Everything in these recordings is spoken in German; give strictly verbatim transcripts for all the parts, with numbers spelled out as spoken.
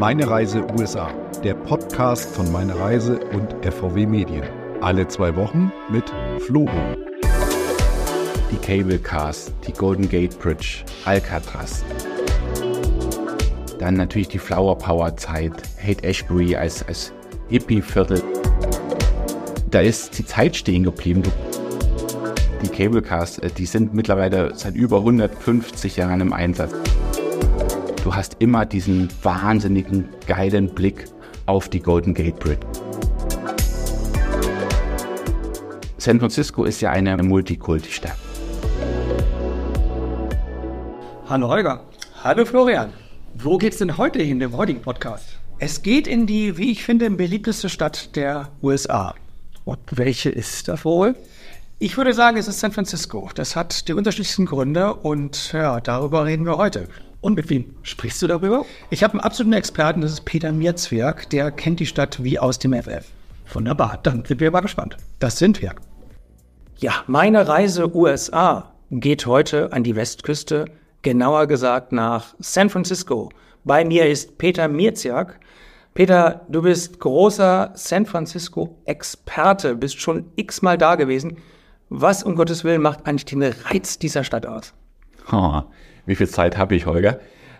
Meine Reise U S A, der Podcast von Meine Reise und F V W Medien. Alle zwei Wochen mit Flo. Die Cable Cars, die Golden Gate Bridge, Alcatraz. Dann natürlich die Flower Power Zeit, Haight-Ashbury als, als Hippie-Viertel. Da ist die Zeit stehen geblieben. Die Cable Cars, die sind mittlerweile seit über hundertfünfzig Jahren im Einsatz. Du hast immer diesen wahnsinnigen, geilen Blick auf die Golden Gate Bridge. San Francisco ist ja eine Multikulti-Stadt. Hallo Holger. Hallo Florian. Wo geht's denn heute hin, im heutigen Podcast? Es geht in die, wie ich finde, beliebteste Stadt der U S A. Und welche ist das wohl? Ich würde sagen, es ist San Francisco. Das hat die unterschiedlichsten Gründe und ja, darüber reden wir heute. Und mit wem sprichst du darüber? Ich habe einen absoluten Experten, das ist Peter Mierzwerg, der kennt die Stadt wie aus dem F F. Wunderbar, dann sind wir mal gespannt. Das sind wir. Ja, meine Reise U S A geht heute an die Westküste, genauer gesagt nach San Francisco. Bei mir ist Peter Mierzwerg. Peter, du bist großer San Francisco-Experte, bist schon x-mal da gewesen. Was um Gottes Willen macht eigentlich den Reiz dieser Stadt aus? Oh, wie viel Zeit habe ich, Holger?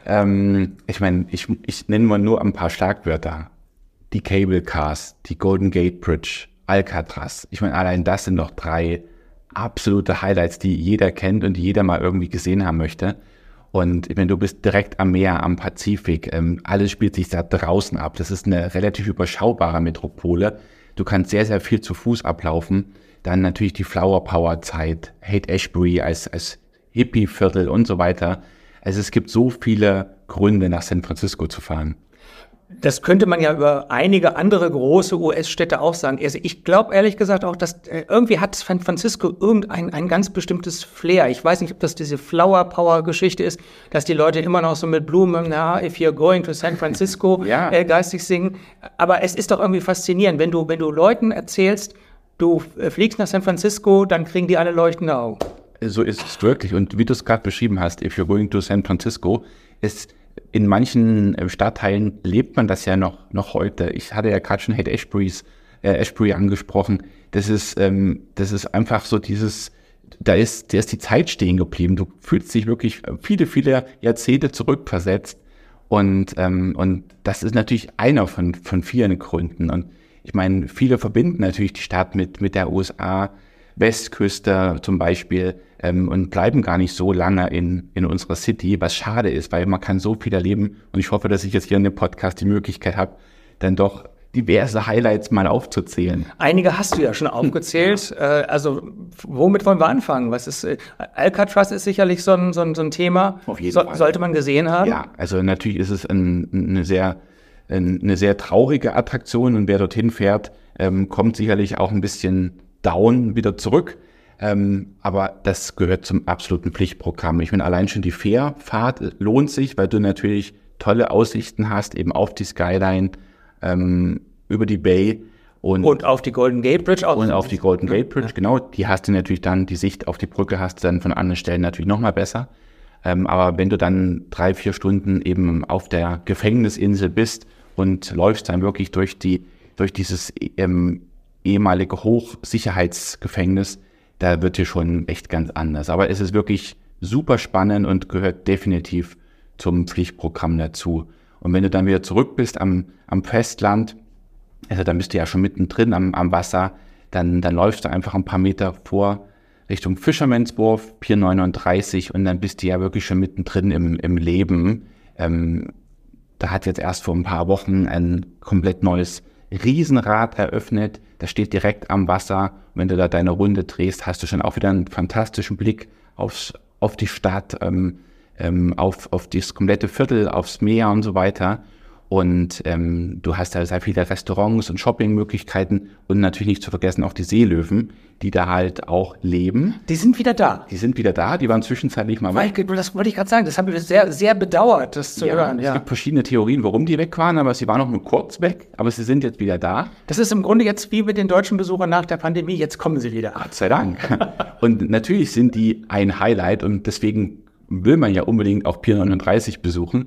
Ähm, ich meine, ich, ich nenne mal nur ein paar Schlagwörter. Die Cable Cars, die Golden Gate Bridge, Alcatraz. Ich meine, allein das sind noch drei absolute Highlights, die jeder kennt und die jeder mal irgendwie gesehen haben möchte. Und ich meine, du bist direkt am Meer, am Pazifik. Ähm, alles spielt sich da draußen ab. Das ist eine relativ überschaubare Metropole. Du kannst sehr, sehr viel zu Fuß ablaufen. Dann natürlich die Flower Power Zeit, Haight-Ashbury als, als Hippie-Viertel und so weiter. Also es gibt so viele Gründe, nach San Francisco zu fahren. Das könnte man ja über einige andere große U S-Städte auch sagen. Also ich glaube ehrlich gesagt auch, dass äh, irgendwie hat San Francisco irgendein ein ganz bestimmtes Flair. Ich weiß nicht, ob das diese Flower-Power-Geschichte ist, dass die Leute immer noch so mit Blumen, na, if you're going to San Francisco, ja. äh, geistig singen. Aber es ist doch irgendwie faszinierend, wenn du, wenn du Leuten erzählst, du äh, fliegst nach San Francisco, dann kriegen die alle leuchtende Augen. So ist es wirklich. Und wie du es gerade beschrieben hast, if you're going to San Francisco, ist in manchen Stadtteilen lebt man das ja noch, noch heute. Ich hatte ja gerade schon Haight-Ashburys, äh, Ashbury angesprochen. Das ist, ähm, das ist einfach so dieses, da ist, da ist die Zeit stehen geblieben. Du fühlst dich wirklich viele, viele Jahrzehnte zurückversetzt. Und, ähm, und das ist natürlich einer von, von vielen Gründen. Und ich meine, viele verbinden natürlich die Stadt mit, mit der U S A, Westküste zum Beispiel, ähm, und bleiben gar nicht so lange in, in unserer City, was schade ist, weil man kann so viel erleben und ich hoffe, dass ich jetzt hier in dem Podcast die Möglichkeit habe, dann doch diverse Highlights mal aufzuzählen. Einige hast du ja schon aufgezählt, ja. äh, also womit wollen wir anfangen? Was ist, äh, Alcatraz ist sicherlich so ein, so ein, so ein Thema, Auf jeden so, Fall. Sollte man gesehen haben? Ja, also natürlich ist es ein, eine sehr eine sehr traurige Attraktion und wer dorthin fährt, ähm, kommt sicherlich auch ein bisschen down wieder zurück. Ähm, aber das gehört zum absoluten Pflichtprogramm. Ich meine, allein schon die Fährfahrt lohnt sich, weil du natürlich tolle Aussichten hast, eben auf die Skyline, ähm, über die Bay. Und, und auf die Golden Gate Bridge auch. Und auf die Golden Gate Bridge, ja. Genau. Die hast du natürlich dann, die Sicht auf die Brücke hast du dann von anderen Stellen natürlich nochmal besser. Ähm, aber wenn du dann drei, vier Stunden eben auf der Gefängnisinsel bist und läufst dann wirklich durch die, durch dieses ähm, ehemalige Hochsicherheitsgefängnis, da wird dir schon echt ganz anders. Aber es ist wirklich super spannend und gehört definitiv zum Pflichtprogramm dazu. Und wenn du dann wieder zurück bist am, am Festland, also dann bist du ja schon mittendrin am, am Wasser, dann, dann läufst du einfach ein paar Meter vor Richtung Fisherman's Wharf, Pier neununddreißig, und dann bist du ja wirklich schon mittendrin im, im Leben. Ähm, da hat jetzt erst vor ein paar Wochen ein komplett neues Riesenrad eröffnet, das steht direkt am Wasser. Und wenn du da deine Runde drehst, hast du schon auch wieder einen fantastischen Blick aufs, auf die Stadt, ähm, ähm, auf, auf das komplette Viertel, aufs Meer und so weiter. Und ähm, du hast da sehr viele Restaurants und Shoppingmöglichkeiten und natürlich nicht zu vergessen auch die Seelöwen, die da halt auch leben. Die sind wieder da. Die sind wieder da, die waren zwischenzeitlich mal weg. Das wollte ich gerade sagen, das habe ich sehr, sehr bedauert, das zu ja, hören. Es ja. gibt verschiedene Theorien, warum die weg waren, aber sie waren auch nur kurz weg, aber sie sind jetzt wieder da. Das ist im Grunde jetzt wie mit den deutschen Besuchern nach der Pandemie, jetzt kommen sie wieder. Gott sei Dank. Und natürlich sind die ein Highlight und deswegen will man ja unbedingt auch Pier neununddreißig besuchen.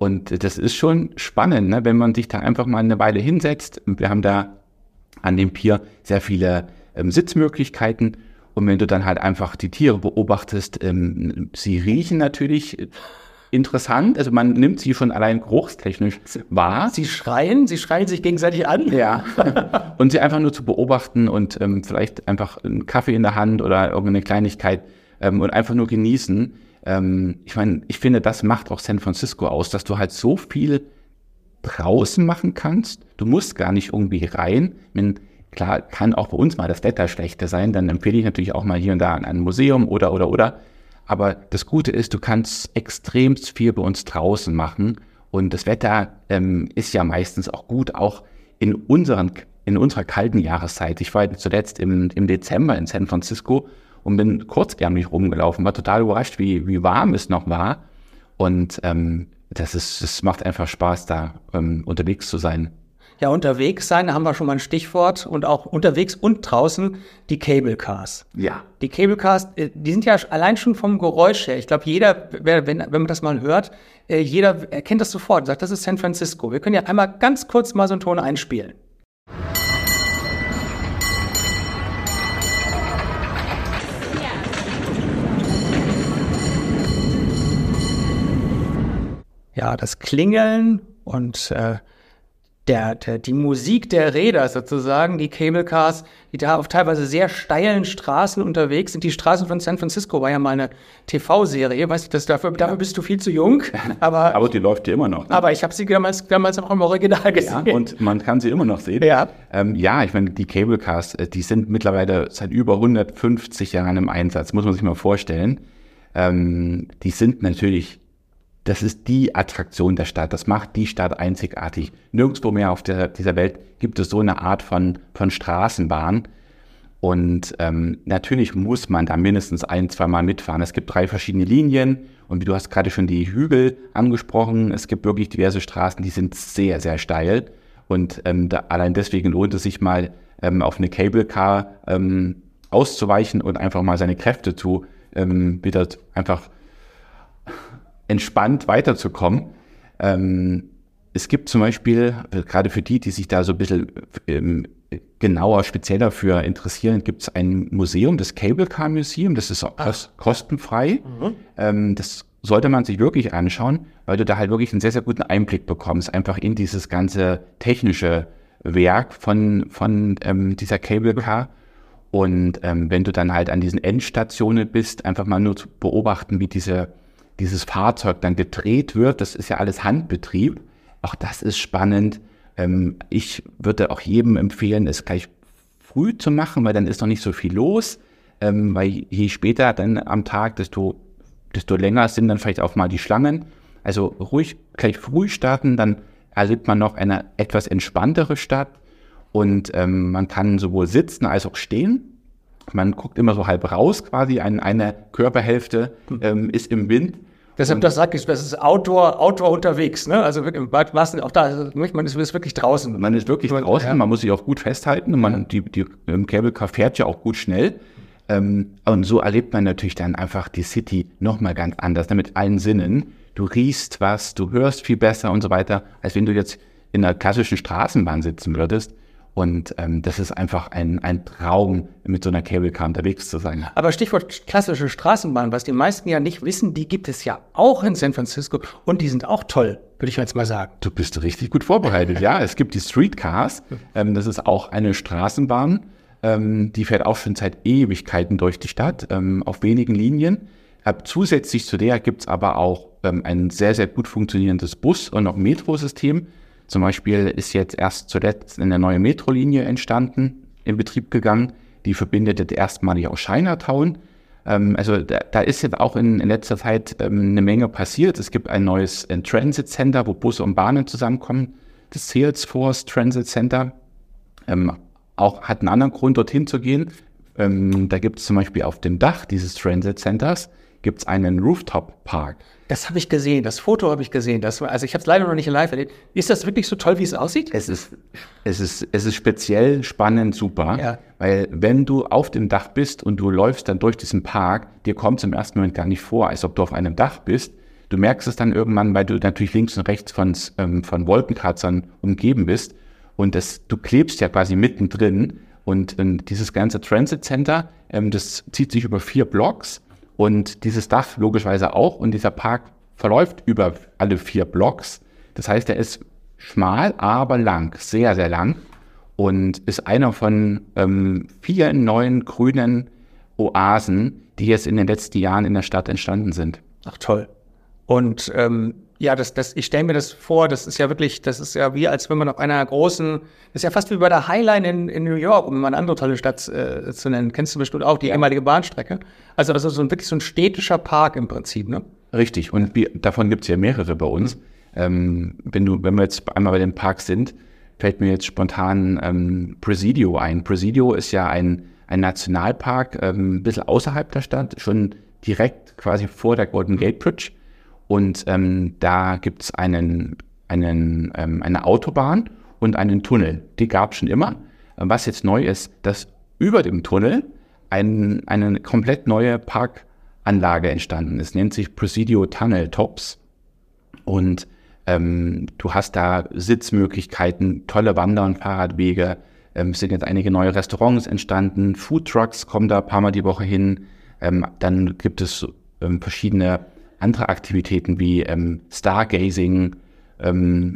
Und das ist schon spannend, ne? Wenn man sich da einfach mal eine Weile hinsetzt. Wir haben da an dem Pier sehr viele ähm, Sitzmöglichkeiten. Und wenn du dann halt einfach die Tiere beobachtest, ähm, sie riechen natürlich interessant. Also man nimmt sie schon allein geruchstechnisch wahr. Sie schreien, sie schreien sich gegenseitig an. Ja. Und sie einfach nur zu beobachten und ähm, vielleicht einfach einen Kaffee in der Hand oder irgendeine Kleinigkeit ähm, und einfach nur genießen. Ähm, ich meine, ich finde, das macht auch San Francisco aus, dass du halt so viel draußen machen kannst. Du musst gar nicht irgendwie rein. Ich meine, klar, kann auch bei uns mal das Wetter schlechter sein. Dann empfehle ich natürlich auch mal hier und da an ein Museum oder, oder, oder. Aber das Gute ist, du kannst extremst viel bei uns draußen machen. Und das Wetter ähm, ist ja meistens auch gut, auch in unseren, in unserer kalten Jahreszeit. Ich war zuletzt im, im Dezember in San Francisco und bin kurzärmlich rumgelaufen, war total überrascht, wie, wie warm es noch war. Und ähm, das ist, es macht einfach Spaß, da ähm, unterwegs zu sein. Ja, unterwegs sein, da haben wir schon mal ein Stichwort. Und auch unterwegs und draußen die Cable Cars. Ja. Die Cable Cars, die sind ja allein schon vom Geräusch her. Ich glaube, jeder, wenn, wenn man das mal hört, jeder erkennt das sofort und sagt, das ist San Francisco. Wir können ja einmal ganz kurz mal so einen Ton einspielen. Ja, das Klingeln und äh, der, der, die Musik der Räder sozusagen, die Cable Cars, die da auf teilweise sehr steilen Straßen unterwegs sind. Die Straßen von San Francisco war ja mal eine T V-Serie, weißt du, das, dafür, dafür bist du viel zu jung. Aber, aber die läuft ja immer noch. Ne? Aber ich habe sie damals, damals auch im Original gesehen. Ja, und man kann sie immer noch sehen. Ja, ähm, ja, ich meine, die Cable Cars, die sind mittlerweile seit über hundertfünfzig Jahren im Einsatz, muss man sich mal vorstellen. Ähm, die sind natürlich... Das ist die Attraktion der Stadt. Das macht die Stadt einzigartig. Nirgendwo mehr auf der, dieser Welt gibt es so eine Art von, von Straßenbahn. Und ähm, natürlich muss man da mindestens ein, zwei Mal mitfahren. Es gibt drei verschiedene Linien. Und wie du hast gerade schon die Hügel angesprochen, es gibt wirklich diverse Straßen, die sind sehr, sehr steil. Und ähm, da, allein deswegen lohnt es sich mal, ähm, auf eine Cable Car ähm, auszuweichen und einfach mal seine Kräfte zu ähm, wieder einfach entspannt weiterzukommen. Ähm, es gibt zum Beispiel, gerade für die, die sich da so ein bisschen ähm, genauer, spezieller für interessieren, gibt es ein Museum, das Cable Car Museum, das ist auch kos- kostenfrei. Mhm. Ähm, das sollte man sich wirklich anschauen, weil du da halt wirklich einen sehr, sehr guten Einblick bekommst, einfach in dieses ganze technische Werk von, von ähm, dieser Cable Car. Und ähm, wenn du dann halt an diesen Endstationen bist, einfach mal nur zu beobachten, wie diese dieses Fahrzeug dann gedreht wird, das ist ja alles Handbetrieb. Auch das ist spannend. Ähm, ich würde auch jedem empfehlen, es gleich früh zu machen, weil dann ist noch nicht so viel los. Ähm, weil je später dann am Tag, desto, desto länger sind dann vielleicht auch mal die Schlangen. Also ruhig gleich früh starten, dann erlebt man noch eine etwas entspanntere Stadt. Und ähm, man kann sowohl sitzen als auch stehen. Man guckt immer so halb raus quasi, eine, eine Körperhälfte ähm, ist im Wind. Deshalb, das sage ich, das ist Outdoor, Outdoor unterwegs, ne? Also im Bad Massen, auch da, man ist, ist wirklich draußen. Man ist wirklich draußen, ja. Man muss sich auch gut festhalten und man, die, die ähm, Cable Car fährt ja auch gut schnell. Ähm, und so erlebt man natürlich dann einfach die City nochmal ganz anders, ne? Mit allen Sinnen. Du riechst was, du hörst viel besser und so weiter, als wenn du jetzt in einer klassischen Straßenbahn sitzen würdest. Und ähm, das ist einfach ein, ein Traum, mit so einer Cable Car unterwegs zu sein. Aber Stichwort klassische Straßenbahn, was die meisten ja nicht wissen, die gibt es ja auch in San Francisco und die sind auch toll, würde ich jetzt mal sagen. Du bist richtig gut vorbereitet, ja. Es gibt die Streetcars, ähm, das ist auch eine Straßenbahn, ähm, die fährt auch schon seit Ewigkeiten durch die Stadt, ähm, auf wenigen Linien. Äh, zusätzlich zu der gibt es aber auch ähm, ein sehr, sehr gut funktionierendes Bus- und auch Metrosystem. Zum Beispiel ist jetzt erst zuletzt eine neue Metrolinie entstanden, in Betrieb gegangen. Die verbindet jetzt erstmalig auch Chinatown. Ähm, also da, da ist jetzt auch in, in letzter Zeit ähm, eine Menge passiert. Es gibt ein neues ein Transit Center, wo Busse und Bahnen zusammenkommen. Das Salesforce Transit Center ähm, auch hat einen anderen Grund, dorthin zu gehen. Ähm, da gibt es zum Beispiel auf dem Dach dieses Transit Centers gibt es einen Rooftop-Park. Das habe ich gesehen, das Foto habe ich gesehen. Das war, also ich habe es leider noch nicht live erlebt. Ist das wirklich so toll, wie es aussieht? Es ist, es ist, es ist speziell, spannend, super. Ja. Weil wenn du auf dem Dach bist und du läufst dann durch diesen Park, dir kommt es im ersten Moment gar nicht vor, als ob du auf einem Dach bist. du merkst es dann irgendwann, weil du natürlich links und rechts von, ähm, von Wolkenkratzern umgeben bist und das, du klebst ja quasi mittendrin und, und dieses ganze Transit Center, ähm, das zieht sich über vier Blocks und dieses Dach logischerweise auch und dieser Park verläuft über alle vier Blocks. Das heißt, er ist schmal, aber lang, sehr, sehr lang und ist einer von ähm, vielen neuen grünen Oasen, die jetzt in den letzten Jahren in der Stadt entstanden sind. Ach toll. Und ähm, ja, das, das, ich stelle mir das vor, das ist ja wirklich, das ist ja wie, als wenn man auf einer großen, das ist ja fast wie bei der Highline in, in New York, um mal eine andere tolle Stadt äh, zu nennen. Kennst du bestimmt auch, die ja. ehemalige Bahnstrecke. Also das ist so ein, wirklich so ein städtischer Park im Prinzip, ne? Richtig, und wir, davon gibt es ja mehrere bei uns. Mhm. Ähm, wenn du, wenn wir jetzt einmal bei dem Park sind, fällt mir jetzt spontan ähm, Presidio ein. Presidio ist ja ein, ein Nationalpark, ähm, ein bisschen außerhalb der Stadt, schon direkt quasi vor der Golden Gate Bridge. Und ähm, da gibt es einen, einen, ähm, eine Autobahn und einen Tunnel. Die gab es schon immer. Was jetzt neu ist, dass über dem Tunnel ein, eine komplett neue Parkanlage entstanden ist. Nennt sich Presidio Tunnel Tops. Und ähm, du hast da Sitzmöglichkeiten, tolle Wander- und Fahrradwege. Ähm, es sind jetzt einige neue Restaurants entstanden. Foodtrucks kommen da ein paar Mal die Woche hin. Ähm, dann gibt es ähm, verschiedene andere Aktivitäten wie ähm, Stargazing, ähm,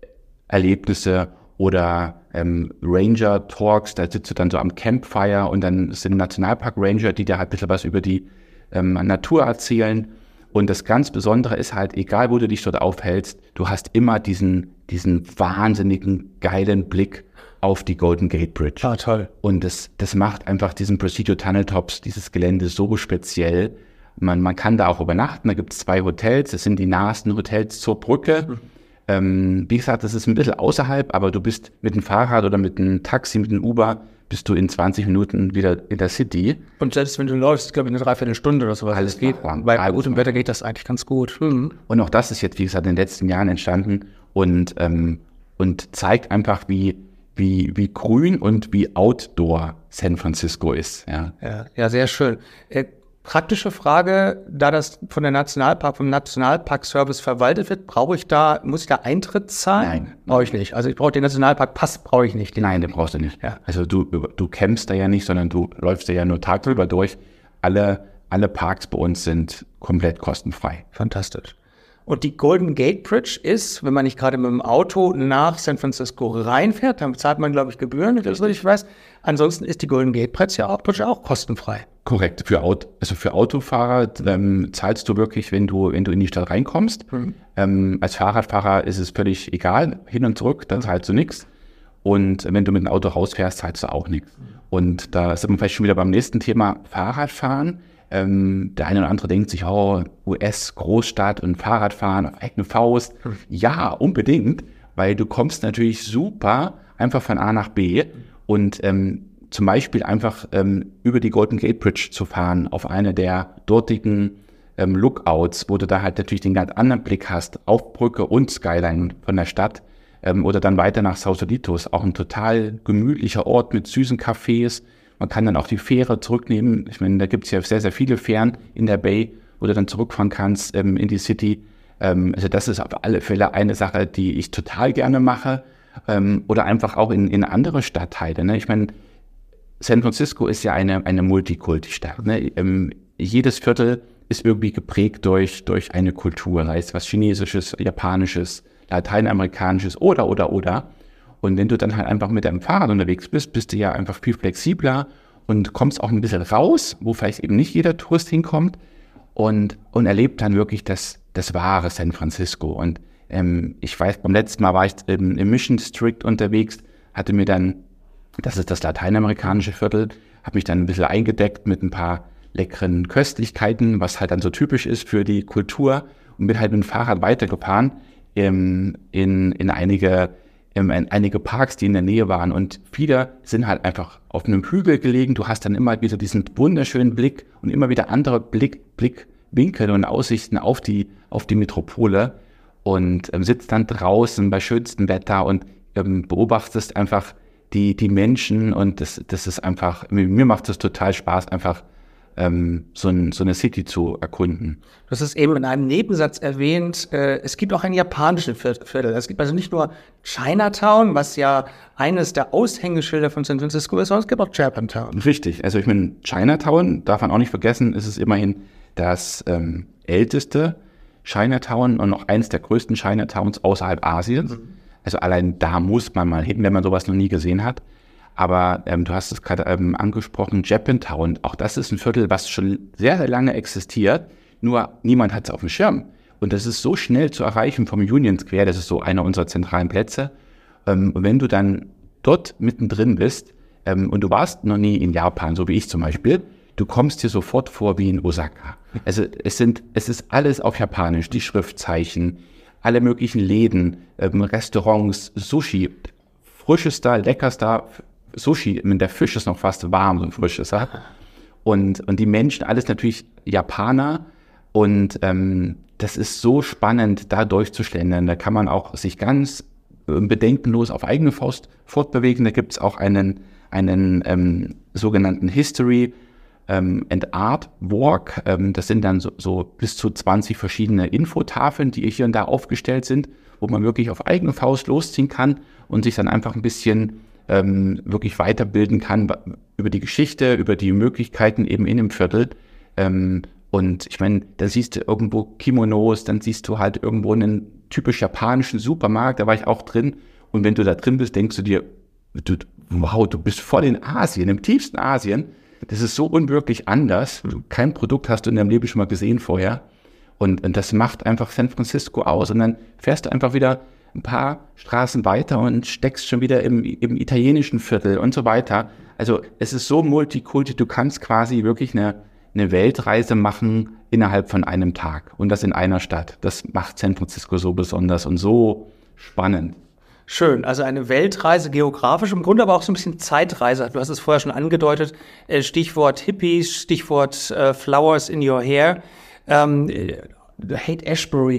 Erlebnisse oder ähm, Ranger-Talks, da sitzt du dann so am Campfire und dann sind Nationalpark-Ranger, die dir halt ein bisschen was über die ähm, Natur erzählen. Und das ganz Besondere ist halt, egal wo du dich dort aufhältst, du hast immer diesen, diesen wahnsinnigen, geilen Blick auf die Golden Gate Bridge. Ah, toll. Und das, das macht einfach diesen Presidio Tunnel Tops, dieses Gelände so speziell. Man, man kann da auch übernachten, da gibt es zwei Hotels, das sind die nahesten Hotels zur Brücke. Mhm. Ähm, wie gesagt, das ist ein bisschen außerhalb, aber du bist mit dem Fahrrad oder mit einem Taxi, mit dem Uber, bist du in zwanzig Minuten wieder in der City. Und selbst wenn du läufst, glaube ich, eine Dreiviertelstunde oder sowas. Alles geht. Bei gutem Wetter geht das eigentlich ganz gut. Mhm. Und auch das ist jetzt, wie gesagt, in den letzten Jahren entstanden und, ähm, und zeigt einfach, wie, wie, wie grün und wie outdoor San Francisco ist. Ja, ja, ja, sehr schön. Äh, Praktische Frage, da das von der Nationalpark, vom Nationalpark-Service verwaltet wird, brauche ich da, muss ich da Eintritt zahlen? Nein. Brauche ich nicht. Also ich brauche den Nationalpark-Pass, brauche ich nicht. Den Nein, den brauchst du nicht. Ja. Also du, du campst da ja nicht, sondern du läufst da ja nur tagsüber durch. Alle, alle Parks bei uns sind komplett kostenfrei. Fantastisch. Und die Golden Gate Bridge ist, wenn man nicht gerade mit dem Auto nach San Francisco reinfährt, dann zahlt man, glaube ich, Gebühren, wenn ich das richtig weiß. Ansonsten ist die Golden Gate Bridge ja auch, Bridge auch kostenfrei. Korrekt. Für, Auto, also für Autofahrer ähm, zahlst du wirklich, wenn du, wenn du in die Stadt reinkommst. Mhm. Ähm, als Fahrradfahrer ist es völlig egal, hin und zurück, dann zahlst du nichts. Und wenn du mit dem Auto rausfährst, zahlst du auch nichts. Mhm. Und da sind wir vielleicht schon wieder beim nächsten Thema, Fahrradfahren. Ähm, der eine oder andere denkt sich, oh, U S-Großstadt und Fahrradfahren auf eigene Faust. Mhm. Ja, unbedingt, weil du kommst natürlich super einfach von A nach B und ähm, zum Beispiel einfach ähm, über die Golden Gate Bridge zu fahren, auf eine der dortigen ähm, Lookouts, wo du da halt natürlich den ganz anderen Blick hast, auf Brücke und Skyline von der Stadt, ähm, oder dann weiter nach Sausalitos, auch ein total gemütlicher Ort mit süßen Cafés. Man kann dann auch die Fähre zurücknehmen. Ich meine, da gibt es ja sehr, sehr viele Fähren in der Bay, wo du dann zurückfahren kannst ähm, in die City. Ähm, also das ist auf alle Fälle eine Sache, die ich total gerne mache. Ähm, oder einfach auch in, in andere Stadtteile. Ne? Ich meine, San Francisco ist ja eine, eine Multikulti-Stadt. Ne? Ähm, jedes Viertel ist irgendwie geprägt durch, durch eine Kultur, sei es was Chinesisches, Japanisches, Lateinamerikanisches oder, oder, oder. Und wenn du dann halt einfach mit deinem Fahrrad unterwegs bist, bist du ja einfach viel flexibler und kommst auch ein bisschen raus, wo vielleicht eben nicht jeder Tourist hinkommt und, und erlebt dann wirklich das, das wahre San Francisco. Und ähm, ich weiß, beim letzten Mal war ich im, im Mission District unterwegs, hatte mir dann, das ist das lateinamerikanische Viertel, habe mich dann ein bisschen eingedeckt mit ein paar leckeren Köstlichkeiten, was halt dann so typisch ist für die Kultur, und bin halt mit dem Fahrrad weitergefahren ähm, in, in einige in einige Parks, die in der Nähe waren, und viele sind halt einfach auf einem Hügel gelegen. Du hast dann immer wieder diesen wunderschönen Blick und immer wieder andere Blick, Blickwinkel und Aussichten auf die, auf die Metropole und ähm, sitzt dann draußen bei schönstem Wetter und ähm, beobachtest einfach die, die Menschen, und das, das ist einfach, mir macht es total Spaß, einfach ähm, so, ein, so eine City zu erkunden. Du hast es eben in einem Nebensatz erwähnt, äh, es gibt auch ein japanisches Viertel. Es gibt also nicht nur Chinatown, was ja eines der Aushängeschilder von San Francisco ist, sondern es gibt auch Japantown. Richtig, also ich meine, Chinatown, darf man auch nicht vergessen, ist es immerhin das ähm, älteste Chinatown und noch eines der größten Chinatowns außerhalb Asiens. Mhm. Also allein da muss man mal hin, wenn man sowas noch nie gesehen hat. Aber ähm, du hast es gerade ähm, angesprochen, Japantown, auch das ist ein Viertel, was schon sehr, sehr lange existiert, nur niemand hat es auf dem Schirm. Und das ist so schnell zu erreichen vom Union Square, das ist so einer unserer zentralen Plätze. Ähm, und wenn du dann dort mittendrin bist ähm, und du warst noch nie in Japan, so wie ich zum Beispiel, du kommst dir sofort vor wie in Osaka. Also es sind, es ist alles auf Japanisch, die Schriftzeichen, alle möglichen Läden, ähm, Restaurants, Sushi, frischester, leckerster Sushi, der Fisch ist noch fast warm, so frisch ist er. Und, und die Menschen, alles natürlich Japaner. Und ähm, das ist so spannend, da durchzuschlendern. Da kann man auch sich ganz äh, bedenkenlos auf eigene Faust fortbewegen. Da gibt es auch einen, einen ähm, sogenannten History ähm, and Art Walk. Ähm, das sind dann so, so bis zu zwanzig verschiedene Infotafeln, die hier und da aufgestellt sind, wo man wirklich auf eigene Faust losziehen kann und sich dann einfach ein bisschen Ähm, wirklich weiterbilden kann über die Geschichte, über die Möglichkeiten eben in dem Viertel. Ähm, und ich meine, da siehst du irgendwo Kimonos, dann siehst du halt irgendwo einen typisch japanischen Supermarkt, da war ich auch drin. Und wenn du da drin bist, denkst du dir, du, wow, du bist voll in Asien, im tiefsten Asien. Das ist so unwirklich anders. Kein Produkt hast du in deinem Leben schon mal gesehen vorher. Und, und das macht einfach San Francisco aus. Und dann fährst du einfach wieder ein paar Straßen weiter und steckst schon wieder im, im italienischen Viertel und so weiter. Also es ist so multikulti, du kannst quasi wirklich eine, eine Weltreise machen innerhalb von einem Tag und das in einer Stadt. Das macht San Francisco so besonders und so spannend. Schön, also eine Weltreise geografisch, im Grunde aber auch so ein bisschen Zeitreise. Du hast es vorher schon angedeutet, Stichwort Hippies, Stichwort äh, Flowers in your hair, ähm, Haight-Ashbury.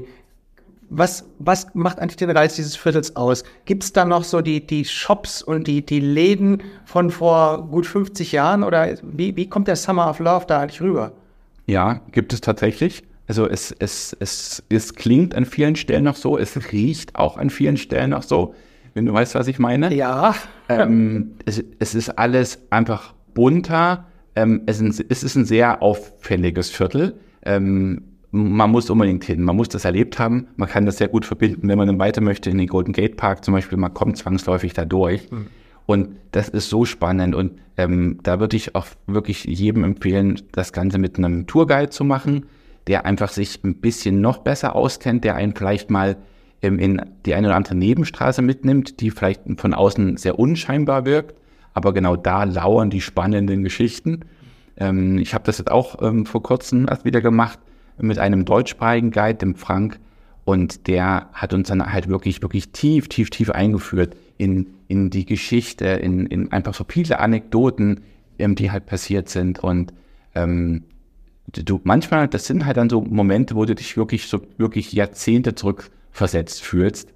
Was, was macht eigentlich den Reiz dieses Viertels aus? Gibt es da noch so die, die Shops und die, die Läden von vor gut fünfzig Jahren? Oder wie, wie kommt der Summer of Love da eigentlich rüber? Ja, gibt es tatsächlich. Also es, es, es, es klingt an vielen Stellen noch so, es riecht auch an vielen Stellen noch so, wenn du weißt, was ich meine. Ja. Ähm, es, es ist alles einfach bunter. Ähm, es, ist, es ist ein sehr auffälliges Viertel. Ähm, Man muss unbedingt hin, man muss das erlebt haben, man kann das sehr gut verbinden, wenn man dann weiter möchte in den Golden Gate Park zum Beispiel, man kommt zwangsläufig da durch mhm. und das ist so spannend und ähm, da würde ich auch wirklich jedem empfehlen, das Ganze mit einem Tourguide zu machen, der einfach sich ein bisschen noch besser auskennt, der einen vielleicht mal ähm, in die eine oder andere Nebenstraße mitnimmt, die vielleicht von außen sehr unscheinbar wirkt, aber genau da lauern die spannenden Geschichten. Ähm, ich habe das jetzt auch ähm, vor kurzem erst wieder gemacht, mit einem deutschsprachigen Guide, dem Frank, und der hat uns dann halt wirklich, wirklich tief, tief, tief eingeführt in, in die Geschichte, in, in einfach so viele Anekdoten, ähm, die halt passiert sind und ähm, du, manchmal, das sind halt dann so Momente, wo du dich wirklich so, wirklich Jahrzehnte zurückversetzt fühlst.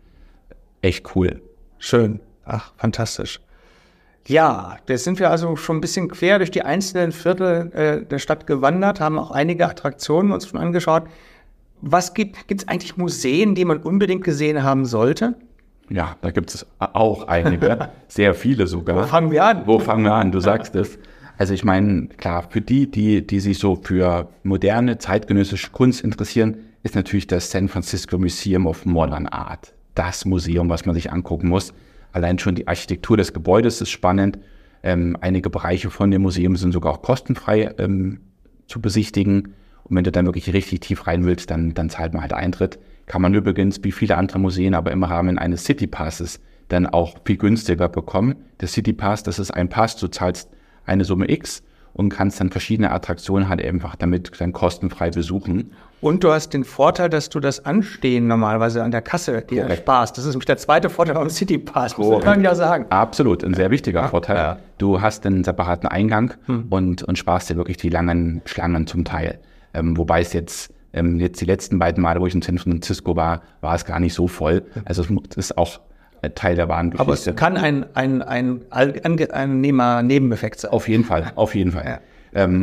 Echt cool. Schön. Ach, fantastisch. Ja, da sind wir also schon ein bisschen quer durch die einzelnen Viertel äh, der Stadt gewandert, haben auch einige Attraktionen uns schon angeschaut. Was gibt es eigentlich Museen, die man unbedingt gesehen haben sollte? Ja, da gibt es auch einige, sehr viele sogar. Wo fangen wir an? Wo fangen wir an? Du sagst es. Also ich meine, klar, für die, die, die sich so für moderne, zeitgenössische Kunst interessieren, ist natürlich das San Francisco Museum of Modern Art das Museum, was man sich angucken muss. Allein schon die Architektur des Gebäudes ist spannend. Ähm, einige Bereiche von dem Museum sind sogar auch kostenfrei ähm, zu besichtigen. Und wenn du dann wirklich richtig tief rein willst, dann, dann zahlt man halt Eintritt. Kann man übrigens, wie viele andere Museen, aber im Rahmen eines City Passes dann auch viel günstiger bekommen. Der City Pass, das ist ein Pass, du zahlst eine Summe X und kannst dann verschiedene Attraktionen halt einfach damit dann kostenfrei besuchen. Und du hast den Vorteil, dass du das Anstehen normalerweise an der Kasse dir sparst. Das ist nämlich der zweite Vorteil beim City Pass, das kann ich ja sagen. Absolut, ein sehr wichtiger ja, Vorteil. Ja. Du hast einen separaten Eingang hm. und, und sparst dir wirklich die langen Schlangen zum Teil. Ähm, wobei es jetzt, ähm, jetzt die letzten beiden Male, wo ich in San Francisco war, war es gar nicht so voll. Also es ist auch Teil der wahren Geschichte. Aber es kann ein, ein, ein, ein, ein Nebeneffekt sein. Auf jeden Fall, auf jeden Fall. Ja. Ähm,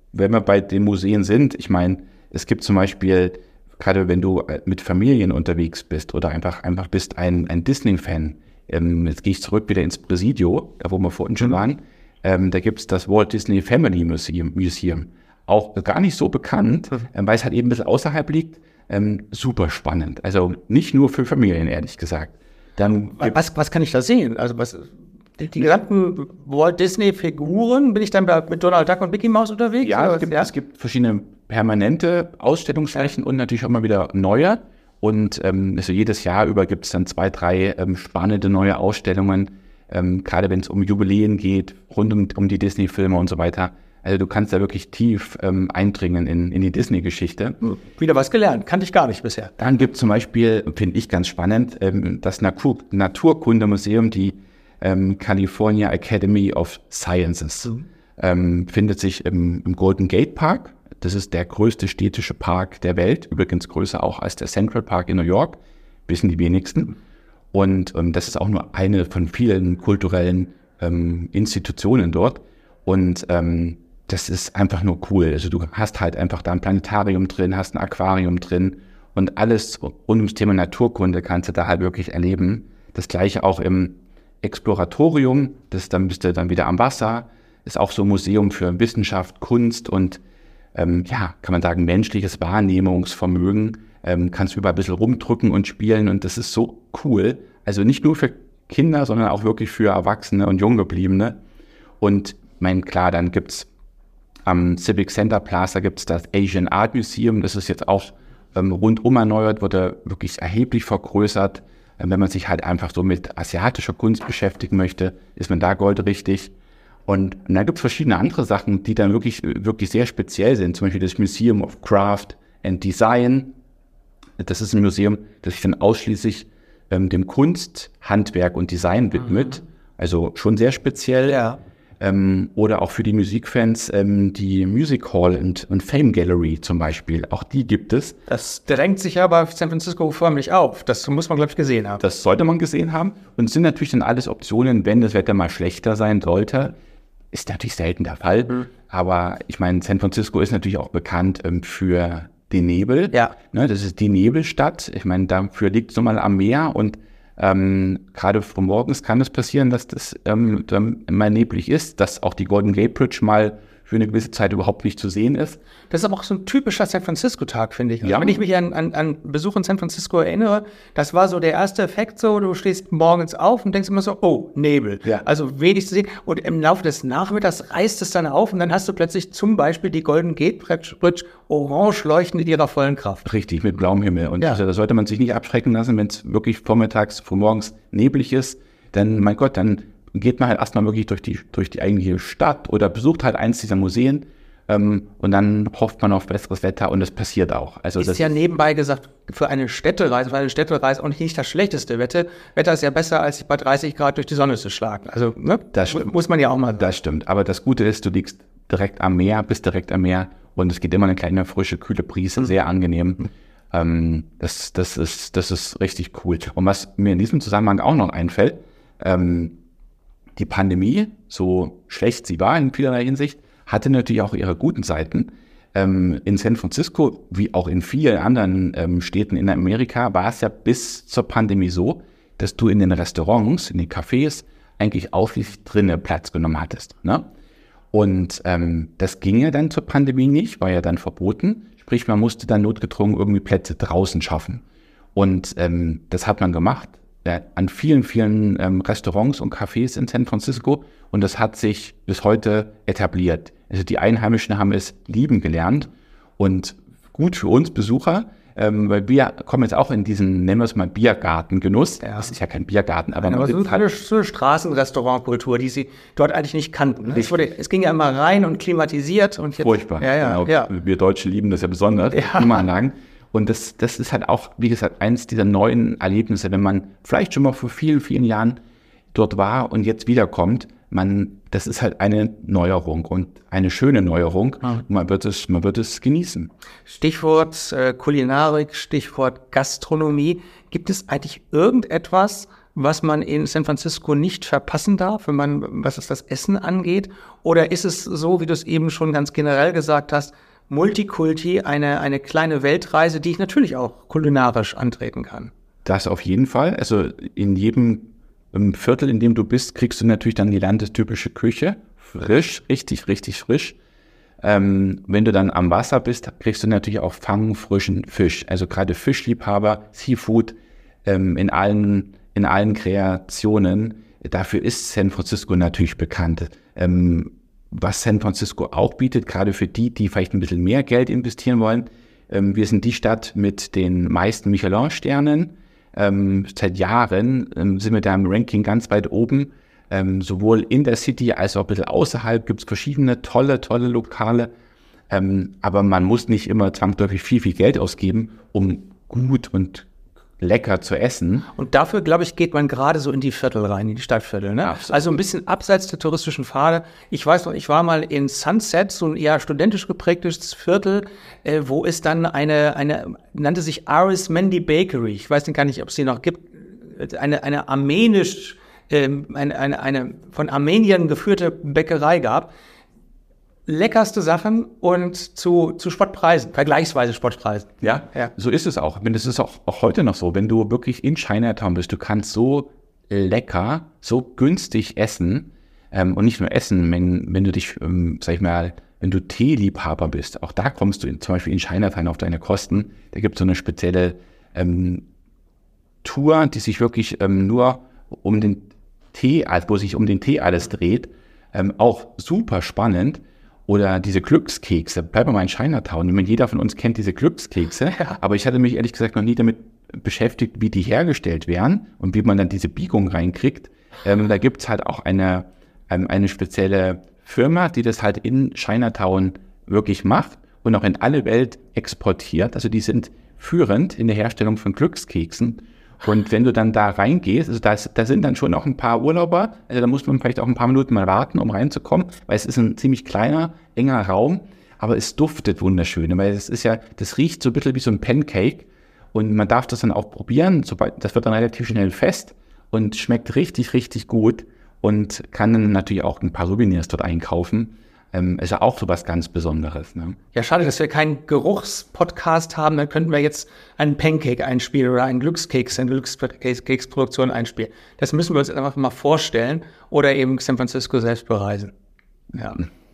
wenn wir bei den Museen sind, ich meine, es gibt zum Beispiel, gerade wenn du mit Familien unterwegs bist oder einfach, einfach bist ein, ein Disney-Fan, ähm, jetzt gehe ich zurück wieder ins Presidio, da wo wir vorhin schon waren, ähm, da gibt es das Walt Disney Family Museum, Museum. Auch gar nicht so bekannt, ähm, weil es halt eben ein bisschen außerhalb liegt, ähm, super spannend. Also nicht nur für Familien, ehrlich gesagt. Dann was, was kann ich da sehen? Also was, die, die gesamten Walt Disney-Figuren, bin ich dann mit Donald Duck und Mickey Mouse unterwegs? Ja, oder es gibt, ja? es gibt verschiedene permanente Ausstellungsflächen und natürlich auch mal wieder neue. Und ähm, also jedes Jahr über gibt es dann zwei, drei ähm, spannende neue Ausstellungen, ähm, gerade wenn es um Jubiläen geht, rund um, um die Disney-Filme und so weiter. Also du kannst da wirklich tief ähm, eindringen in, in die Disney-Geschichte. Wieder was gelernt, kannte ich gar nicht bisher. Dann gibt es zum Beispiel, finde ich ganz spannend, ähm, das Natur Naturkundemuseum, die ähm, California Academy of Sciences. Mhm. Ähm, findet sich im, im Golden Gate Park. Das ist der größte städtische Park der Welt, übrigens größer auch als der Central Park in New York, wissen die wenigsten. Und ähm, das ist auch nur eine von vielen kulturellen ähm, Institutionen dort. Und ähm, das ist einfach nur cool. Also du hast halt einfach da ein Planetarium drin, hast ein Aquarium drin und alles rund ums Thema Naturkunde kannst du da halt wirklich erleben. Das gleiche auch im Exploratorium, das dann bist du dann wieder am Wasser, ist auch so ein Museum für Wissenschaft, Kunst und ähm, ja, kann man sagen, menschliches Wahrnehmungsvermögen. Ähm, kannst du überall ein bisschen rumdrücken und spielen und das ist so cool. Also nicht nur für Kinder, sondern auch wirklich für Erwachsene und Junggebliebene. Und mein klar, dann gibt's am Civic Center Plaza gibt's das Asian Art Museum. Das ist jetzt auch ähm, rundum erneuert, wurde wirklich erheblich vergrößert. Ähm, wenn man sich halt einfach so mit asiatischer Kunst beschäftigen möchte, ist man da goldrichtig. Und, und dann gibt's verschiedene andere Sachen, die dann wirklich, wirklich sehr speziell sind. Zum Beispiel das Museum of Craft and Design. Das ist ein Museum, das sich dann ausschließlich ähm, dem Kunst, Handwerk und Design widmet. Mhm. Also schon sehr speziell. Ja. Ähm, oder auch für die Musikfans ähm, die Music Hall und, und Fame Gallery zum Beispiel. Auch die gibt es. Das drängt sich ja bei San Francisco förmlich auf. Das muss man, glaube ich, gesehen haben. Das sollte man gesehen haben. Und es sind natürlich dann alles Optionen, wenn das Wetter mal schlechter sein sollte. Ist natürlich selten der Fall. Mhm. Aber ich meine, San Francisco ist natürlich auch bekannt ähm, für den Nebel. Ja. Ne, das ist die Nebelstadt. Ich meine, dafür liegt es nun mal am Meer und Ähm, gerade früh morgens kann es passieren, dass das ähm, mal neblig ist, dass auch die Golden Gate Bridge mal für eine gewisse Zeit überhaupt nicht zu sehen ist. Das ist aber auch so ein typischer San Francisco-Tag, finde ich. Also ja. Wenn ich mich an, an, an Besuch in San Francisco erinnere, das war so der erste Effekt so, du stehst morgens auf und denkst immer so, oh, Nebel. Ja. Also wenig zu sehen. Und im Laufe des Nachmittags reißt es dann auf und dann hast du plötzlich zum Beispiel die Golden Gate Bridge orange leuchtend in ihrer vollen Kraft. Richtig, mit blauem Himmel. Und ja. also, da sollte man sich nicht abschrecken lassen, wenn es wirklich vormittags, frühmorgens neblig ist. Dann, mein Gott, dann geht man halt erstmal wirklich durch die, durch die eigentliche Stadt oder besucht halt eins dieser Museen ähm, und dann hofft man auf besseres Wetter und es passiert auch. Also ist das ja nebenbei gesagt, für eine Städtereise, für eine Städtereise auch nicht das schlechteste Wetter. Wetter ist ja besser, als sich bei dreißig Grad durch die Sonne zu schlagen. Also ne? Das stimmt. Muss man ja auch mal sagen. Das stimmt, aber das Gute ist, du liegst direkt am Meer, bist direkt am Meer und es geht immer eine kleine, frische, kühle Brise, mhm. sehr angenehm. Ähm, das, das, ist, das ist richtig cool. Und was mir in diesem Zusammenhang auch noch einfällt, ähm, die Pandemie, so schlecht sie war in vielerlei Hinsicht, hatte natürlich auch ihre guten Seiten. Ähm, in San Francisco, wie auch in vielen anderen ähm, Städten in Amerika, war es ja bis zur Pandemie so, dass du in den Restaurants, in den Cafés eigentlich ausschließlich drinnen Platz genommen hattest. Ne? Und ähm, das ging ja dann zur Pandemie nicht, war ja dann verboten. Sprich, man musste dann notgedrungen irgendwie Plätze draußen schaffen. Und ähm, das hat man gemacht. Ja, an vielen, vielen ähm, Restaurants und Cafés in San Francisco und das hat sich bis heute etabliert. Also die Einheimischen haben es lieben gelernt und gut für uns Besucher, ähm, weil wir kommen jetzt auch in diesen, nennen wir es mal Biergarten-Genuss. Ja. Das ist ja kein Biergarten, aber, aber man so eine, so eine Straßenrestaurantkultur, die sie dort eigentlich nicht kannten. Es, wurde, es ging ja immer rein und klimatisiert. Und jetzt, furchtbar. Ja, ja, genau. ja. Wir Deutsche lieben das ja besonders, ja. Klimaanlagen. Und das, das ist halt auch, wie gesagt, eins dieser neuen Erlebnisse, wenn man vielleicht schon mal vor vielen, vielen Jahren dort war und jetzt wiederkommt, man, das ist halt eine Neuerung und eine schöne Neuerung. Mhm. Und man wird es, man wird es genießen. Stichwort äh, Kulinarik, Stichwort Gastronomie. Gibt es eigentlich irgendetwas, was man in San Francisco nicht verpassen darf, wenn man, was es das Essen angeht? Oder ist es so, wie du es eben schon ganz generell gesagt hast, Multikulti, eine, eine kleine Weltreise, die ich natürlich auch kulinarisch antreten kann? Das auf jeden Fall. Also in jedem Viertel, in dem du bist, kriegst du natürlich dann die landestypische Küche. Frisch, richtig, richtig frisch. Ähm, wenn du dann am Wasser bist, kriegst du natürlich auch fangfrischen Fisch. Also gerade Fischliebhaber, Seafood ähm, in allen, in allen Kreationen. Dafür ist San Francisco natürlich bekannt. Ähm, was San Francisco auch bietet, gerade für die, die vielleicht ein bisschen mehr Geld investieren wollen. Ähm, wir sind die Stadt mit den meisten Michelin-Sternen. Ähm, seit Jahren ähm, sind wir da im Ranking ganz weit oben. Ähm, sowohl in der City als auch ein bisschen außerhalb gibt es verschiedene tolle, tolle Lokale. Ähm, aber man muss nicht immer zwangsläufig viel, viel Geld ausgeben, um gut und lecker zu essen. Und dafür, glaube ich, geht man gerade so in die Viertel rein, in die Stadtviertel. Ne? Also ein bisschen abseits der touristischen Pfade. Ich weiß noch, ich war mal in Sunset, so ein eher studentisch geprägtes Viertel, äh, wo es dann eine, eine, nannte sich Aris Mendy Bakery. Ich weiß nicht gar nicht, ob es die noch gibt. Eine, eine armenisch, ähm, eine, eine, eine von Armenien geführte Bäckerei gab. Leckerste Sachen und zu, zu Spottpreisen, vergleichsweise Spottpreisen. Ja, ja, so ist es auch. Ich meine, das ist auch, auch heute noch so. Wenn du wirklich in Chinatown bist, du kannst so lecker, so günstig essen ähm, und nicht nur essen, wenn, wenn du dich, ähm, sag ich mal, wenn du Teeliebhaber bist, auch da kommst du in, zum Beispiel in Chinatown auf deine Kosten. Da gibt es so eine spezielle ähm, Tour, die sich wirklich ähm, nur um den Tee, wo sich um den Tee alles dreht. Ähm, auch super spannend. Oder diese Glückskekse, bleiben wir mal in Chinatown. Ich meine, jeder von uns kennt diese Glückskekse, ja. Aber ich hatte mich ehrlich gesagt noch nie damit beschäftigt, wie die hergestellt werden und wie man dann diese Biegung reinkriegt. Ähm, da gibt es halt auch eine, eine spezielle Firma, die das halt in Chinatown wirklich macht und auch in alle Welt exportiert. Also die sind führend in der Herstellung von Glückskeksen. Und wenn du dann da reingehst, also da, ist, da sind dann schon auch ein paar Urlauber, also da muss man vielleicht auch ein paar Minuten mal warten, um reinzukommen, weil es ist ein ziemlich kleiner, enger Raum, aber es duftet wunderschön, weil es ist ja, das riecht so ein bisschen wie so ein Pancake und man darf das dann auch probieren, sobald, das wird dann relativ schnell fest und schmeckt richtig, richtig gut und kann dann natürlich auch ein paar Souvenirs dort einkaufen. Ähm, ist ja auch so was ganz Besonderes. Ne? Ja, schade, dass wir keinen Geruchspodcast haben. Dann könnten wir jetzt einen Pancake einspielen oder einen Glückskeks, eine Glückskeksproduktion einspielen. Das müssen wir uns einfach mal vorstellen oder eben San Francisco selbst bereisen. Ja,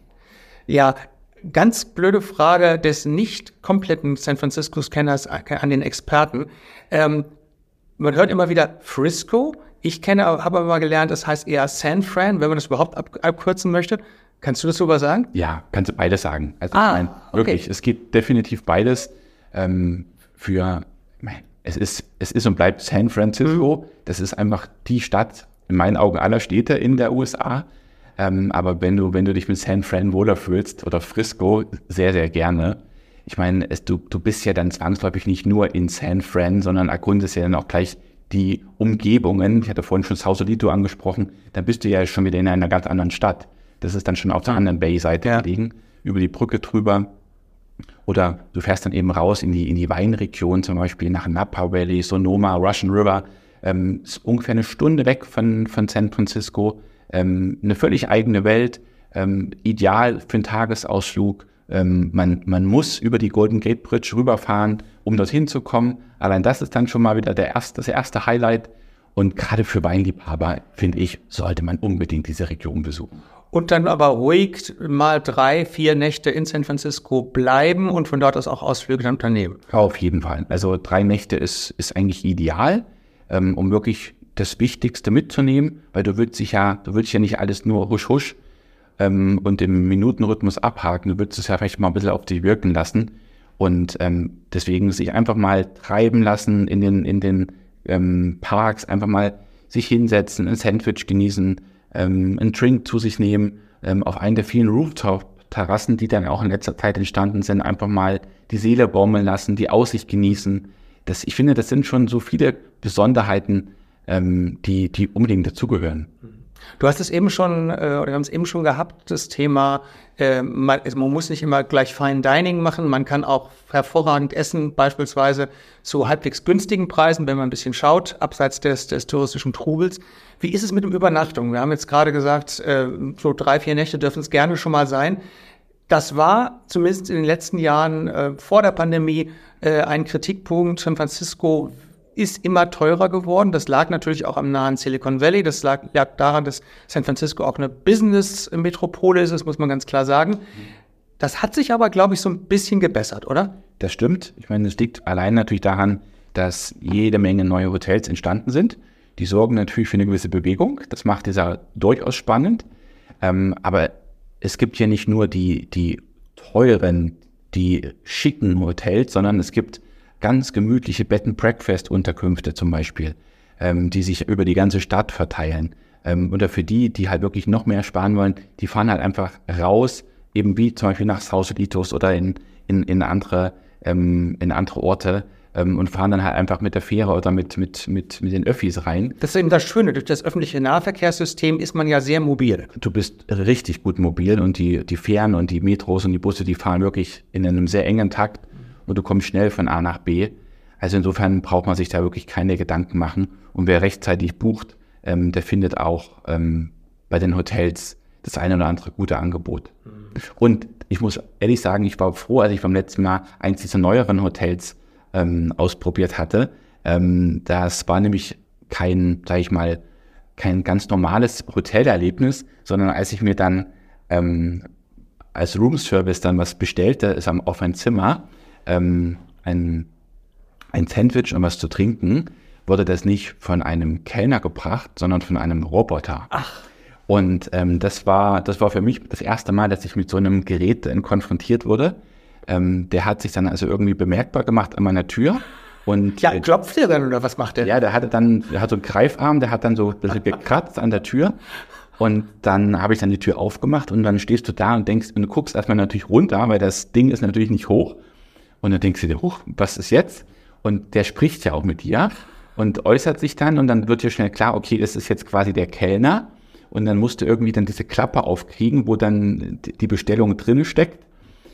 ja, ganz blöde Frage des nicht kompletten San Francisco-Kenners an den Experten. Ähm, man hört immer wieder Frisco. Ich kenne, habe aber mal gelernt, das heißt eher San Fran, wenn man das überhaupt ab, abkürzen möchte. Kannst du das sogar sagen? Ja, kannst du beides sagen. Also ah, ich meine, wirklich, okay. Es gibt definitiv beides ähm, für, ich meine, es ist, es ist und bleibt San Francisco. Mhm. Das ist einfach die Stadt, in meinen Augen, aller Städte in der U S A. Ähm, aber wenn du, wenn du dich mit San Fran wohler fühlst oder Frisco, sehr, sehr gerne. Ich meine, es, du, du bist ja dann zwangsläufig nicht nur in San Fran, sondern erkundest ja dann auch gleich die Umgebungen. Ich hatte vorhin schon Sausalito angesprochen. Dann bist du ja schon wieder in einer ganz anderen Stadt. Das ist dann schon auf der anderen Bay-Seite ja. gelegen, über die Brücke drüber. Oder du fährst dann eben raus in die, in die Weinregion, zum Beispiel nach Napa Valley, Sonoma, Russian River. Ähm, ist ungefähr eine Stunde weg von, von San Francisco. Ähm, eine völlig eigene Welt, ähm, ideal für einen Tagesausflug. Ähm, man, man muss über die Golden Gate Bridge rüberfahren, um dorthin zu kommen. Allein das ist dann schon mal wieder der erste, das erste Highlight. Und gerade für Weinliebhaber, finde ich, sollte man unbedingt diese Region besuchen. Und dann aber ruhig mal drei, vier Nächte in San Francisco bleiben und von dort aus auch Ausflüge dann unternehmen. Ja, auf jeden Fall. Also drei Nächte ist, ist eigentlich ideal, ähm, um wirklich das Wichtigste mitzunehmen, weil du willst dich ja, du willst ja nicht alles nur husch husch ähm, und im Minutenrhythmus abhaken. Du willst es ja vielleicht mal ein bisschen auf dich wirken lassen und ähm, deswegen sich einfach mal treiben lassen in den, in den ähm, Parks, einfach mal sich hinsetzen, ein Sandwich genießen, ähm, einen Drink zu sich nehmen, ähm, auf einen der vielen Rooftop-Terrassen, die dann auch in letzter Zeit entstanden sind, einfach mal die Seele baumeln lassen, die Aussicht genießen. Das, ich finde, das sind schon so viele Besonderheiten, ähm, die, die unbedingt dazugehören. Du hast es eben schon, äh, oder wir haben es eben schon gehabt, das Thema, äh, man, also man muss nicht immer gleich Fine Dining machen, man kann auch hervorragend essen, beispielsweise zu halbwegs günstigen Preisen, wenn man ein bisschen schaut, abseits des, des touristischen Trubels. Wie ist es mit dem Übernachtung? Wir haben jetzt gerade gesagt, äh, so drei, vier Nächte dürfen es gerne schon mal sein. Das war zumindest in den letzten Jahren äh, vor der Pandemie äh, ein Kritikpunkt. San Francisco ist immer teurer geworden. Das lag natürlich auch am nahen Silicon Valley. Das lag, lag daran, dass San Francisco auch eine Business-Metropole ist, das muss man ganz klar sagen. Das hat sich aber, glaube ich, so ein bisschen gebessert, oder? Das stimmt. Ich meine, es liegt allein natürlich daran, dass jede Menge neue Hotels entstanden sind. Die sorgen natürlich für eine gewisse Bewegung. Das macht die Sache durchaus spannend. Ähm, aber es gibt hier nicht nur die, die teuren, die schicken Hotels, sondern es gibt ganz gemütliche Bed-and-Breakfast-Unterkünfte zum Beispiel, ähm, die sich über die ganze Stadt verteilen. Ähm, oder für die, die halt wirklich noch mehr sparen wollen, die fahren halt einfach raus, eben wie zum Beispiel nach Sausalitos oder in, in, in, andere, ähm, in andere Orte ähm, und fahren dann halt einfach mit der Fähre oder mit, mit, mit, mit den Öffis rein. Das ist eben das Schöne, durch das öffentliche Nahverkehrssystem ist man ja sehr mobil. Du bist richtig gut mobil und die, die Fähren und die Metros und die Busse, die fahren wirklich in einem sehr engen Takt und du kommst schnell von A nach B. Also insofern braucht man sich da wirklich keine Gedanken machen. Und wer rechtzeitig bucht, ähm, der findet auch ähm, bei den Hotels das eine oder andere gute Angebot. Mhm. Und ich muss ehrlich sagen, ich war froh, als ich beim letzten Mal eins dieser neueren Hotels ähm, ausprobiert hatte. Ähm, das war nämlich kein, sag ich mal, kein ganz normales Hotelerlebnis, sondern als ich mir dann ähm, als Roomservice dann was bestellte, ist auf ein Zimmer, ähm, ein, ein Sandwich und was zu trinken, wurde das nicht von einem Kellner gebracht, sondern von einem Roboter. Ach. Und ähm, das war das war für mich das erste Mal, dass ich mit so einem Gerät äh, konfrontiert wurde. Ähm, der hat sich dann also irgendwie bemerkbar gemacht an meiner Tür. Und, ja, klopft der dann oder was macht der? Ja, der hatte dann, der hat so einen Greifarm, der hat dann so ein bisschen gekratzt an der Tür. Und dann habe ich dann die Tür aufgemacht und dann stehst du da und denkst, und du guckst erstmal natürlich runter, weil das Ding ist natürlich nicht hoch. Und dann denkst du dir, huch, was ist jetzt? Und der spricht ja auch mit dir und äußert sich dann und dann wird dir schnell klar, okay, das ist jetzt quasi der Kellner. Und dann musst du irgendwie dann diese Klappe aufkriegen, wo dann die Bestellung drin steckt.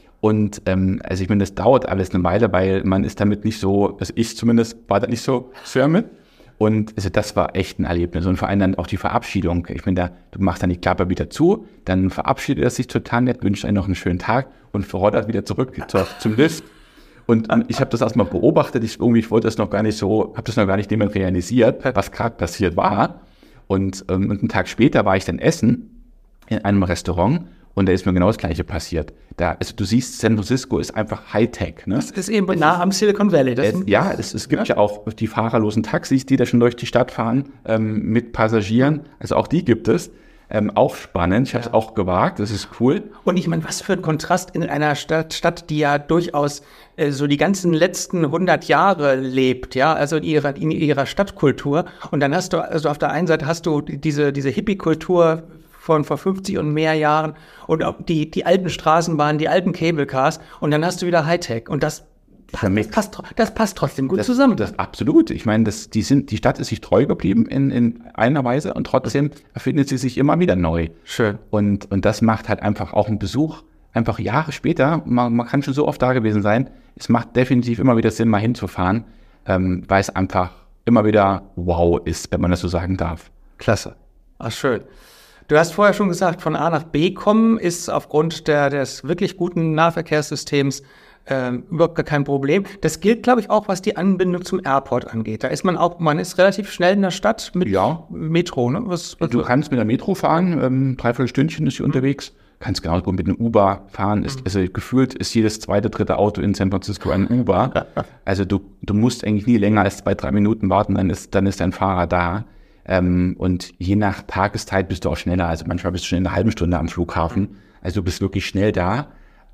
Und ähm, also ich meine, das dauert alles eine Weile, weil man ist damit nicht so, also ich zumindest war da nicht so firm mit. Und also das war echt ein Erlebnis. Und vor allem dann auch die Verabschiedung. Ich meine, da, du machst dann die Klappe wieder zu, dann verabschiedet er sich total nett, wünscht einen noch einen schönen Tag und verrottert wieder zurück zur, zum Lift. Und ich habe das erstmal beobachtet, ich, irgendwie, ich wollte das noch gar nicht so, habe das noch gar nicht jemand realisiert, was gerade passiert war. Und, ähm, und einen Tag später war ich dann essen in einem Restaurant und da ist mir genau das Gleiche passiert. Da, also du siehst, San Francisco ist einfach Hightech. Ne? Das ist eben nah am Silicon Valley. Das es, ja, es, es gibt ja. ja auch die fahrerlosen Taxis, die da schon durch die Stadt fahren ähm, mit Passagieren. Also auch die gibt es. Ähm, auch spannend, ich habe es ja. auch gewagt, das ist cool. Und ich meine, was für ein Kontrast in einer Stadt, Stadt die ja durchaus äh, so die ganzen letzten hundert Jahre lebt, ja, also in ihrer, in ihrer Stadtkultur. Und dann hast du, also auf der einen Seite hast du diese, diese Hippie-Kultur von vor fünfzig und mehr Jahren und auch die, die alten Straßenbahnen, die alten Cable Cars und dann hast du wieder Hightech und das Das passt, das passt trotzdem gut das, zusammen. Das, absolut. Ich meine, das, die, sind, die Stadt ist sich treu geblieben in, in einer Weise und trotzdem erfindet sie sich immer wieder neu. Schön. Und, und das macht halt einfach auch einen Besuch, einfach Jahre später, man, man kann schon so oft da gewesen sein, es macht definitiv immer wieder Sinn, mal hinzufahren, ähm, weil es einfach immer wieder wow ist, wenn man das so sagen darf. Klasse. Ach, schön. Du hast vorher schon gesagt, von A nach B kommen ist aufgrund der, des wirklich guten Nahverkehrssystems Ähm, überhaupt gar kein Problem. Das gilt, glaube ich, auch, was die Anbindung zum Airport angeht. Da ist man auch, man ist relativ schnell in der Stadt mit ja. Metro, ne? Was, was du kannst mit der Metro fahren, ähm, dreiviertel Stündchen ist sie mhm. unterwegs. Kannst genauso mit einem Uber fahren. Ist, also gefühlt ist jedes zweite, dritte Auto in San Francisco ein Uber. Also du, du musst eigentlich nie länger als zwei, drei Minuten warten, dann ist, dann ist dein Fahrer da. Ähm, und je nach Tageszeit bist du auch schneller. Also manchmal bist du schon in einer halben Stunde am Flughafen. Also du bist wirklich schnell da.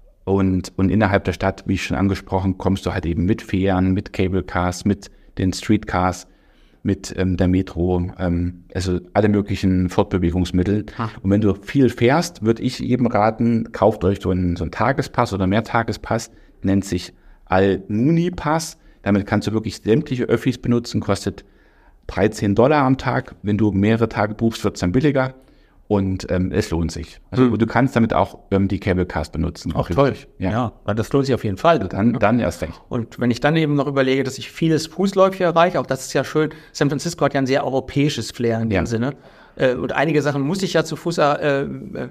Und, und innerhalb der Stadt, wie ich schon angesprochen, kommst du halt eben mit Fähren, mit Cable Cars, mit den Streetcars, mit ähm, der Metro, ähm, also alle möglichen Fortbewegungsmittel. Ha. Und wenn du viel fährst, würde ich eben raten, kauft euch so einen, so einen Tagespass oder Mehrtagespass, nennt sich Al-Muni-Pass. Damit kannst du wirklich sämtliche Öffis benutzen, kostet dreizehn Dollar am Tag. Wenn du mehrere Tage buchst, wird es dann billiger. Und ähm, es lohnt sich. Also mhm. du kannst damit auch ähm, die Cable Cars benutzen. Auch toll. Ja. ja, das lohnt sich auf jeden Fall. Dann, dann erst recht. Und wenn ich dann eben noch überlege, dass ich vieles fußläufig erreiche, auch das ist ja schön. San Francisco hat ja ein sehr europäisches Flair in dem ja. Sinne. Äh, und einige Sachen muss ich ja zu Fuß äh, äh,